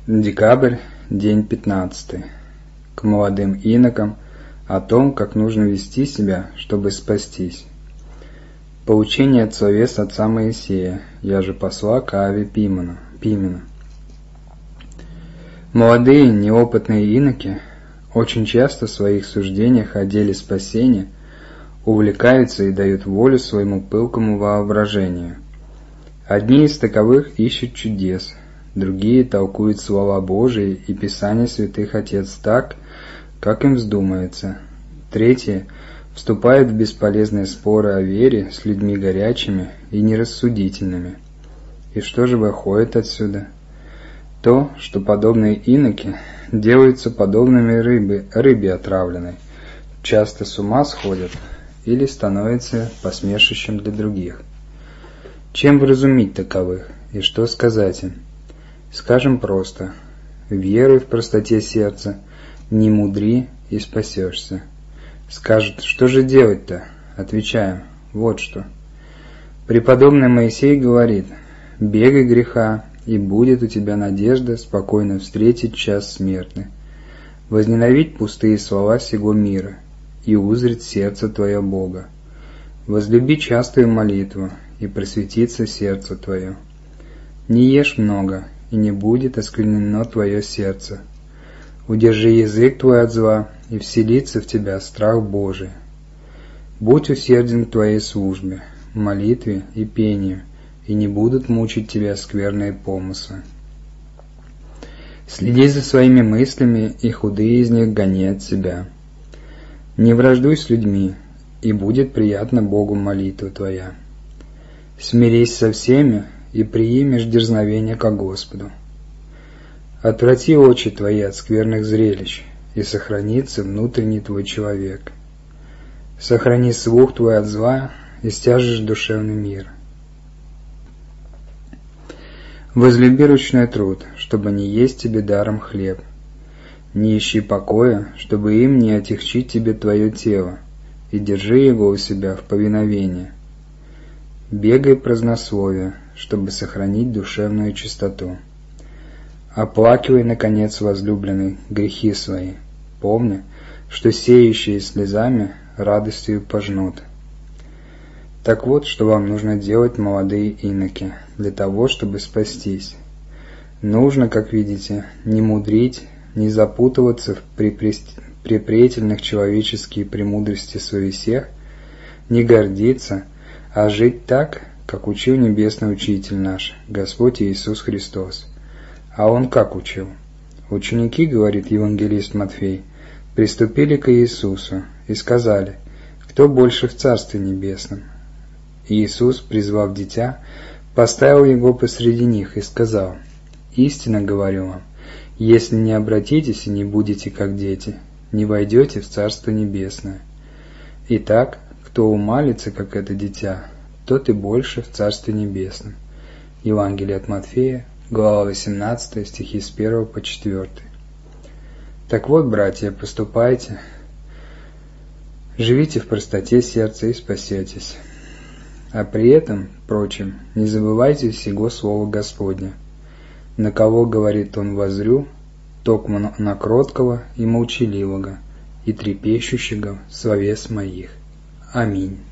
Декабрь, день 15. К молодым инокам о том, как нужно вести себя, чтобы спастись. Поучение от словес отца Моисея, я же посла к Ааве Пимена. Молодые неопытные иноки очень часто в своих суждениях о деле спасения увлекаются и дают волю своему пылкому воображению. Одни из таковых ищут чудес, другие толкуют слова Божии и Писания святых отец так, как им вздумается. Третьи вступают в бесполезные споры о вере с людьми горячими и нерассудительными. И что же выходит отсюда? То, что подобные иноки делаются подобными рыбе отравленной, часто с ума сходят или становятся посмешищем для других. Чем вразумить таковых и что сказать им? Скажем просто: веруй в простоте сердца, не мудри и спасешься. Скажут: что же делать-то? Отвечаем: вот что. Преподобный Моисей говорит: бегай греха, и будет у тебя надежда спокойно встретить час смертный, возненавидь пустые слова сего мира и узрит сердце твое Бога. Возлюби частую молитву, и просветится сердце твое. Не ешь много, и не будет осквернено твое сердце. Удержи язык твой от зла, и вселится в тебя страх Божий. Будь усерден к твоей службе, молитве и пению, и не будут мучить тебя скверные помыслы. Следи за своими мыслями, и худые из них гони от себя. Не враждуй с людьми, и будет приятна Богу молитва твоя. Смирись со всеми, и приимешь дерзновение ко Господу. Отврати очи твои от скверных зрелищ, и сохранится внутренний твой человек. Сохрани слух твой от зла, и стяжешь душевный мир. Возлюби ручной труд, чтобы не есть тебе даром хлеб. Не ищи покоя, чтобы им не отягчить тебе твое тело, и держи его у себя в повиновении. Бегай празднословие, чтобы сохранить душевную чистоту. Оплакивай, наконец, возлюбленный, грехи свои, помни, что сеющие слезами радостью пожнут. Так вот, что вам нужно делать, молодые иноки, для того, чтобы спастись. Нужно, как видите, не мудрить, не запутываться в препретельных человеческих премудрости совестях, не гордиться, а жить так, как учил Небесный Учитель наш, Господь Иисус Христос. А Он как учил? Ученики, говорит евангелист Матфей, приступили к Иисусу и сказали: кто больше в Царстве Небесном? Иисус, призвав дитя, поставил его посреди них и сказал: истинно говорю вам, если не обратитесь и не будете как дети, не войдете в Царство Небесное. Итак, кто умалится, как это дитя, тот и больше в Царстве Небесном. Евангелие от Матфея, глава 18, стихи с 1 по 4. Так вот, братья, поступайте, живите в простоте сердца и спасетесь. А при этом, впрочем, не забывайте сего слова Господня. На кого, говорит Он, воззрю, токмо на кроткого и молчаливого, и трепещущего словес моих. Аминь.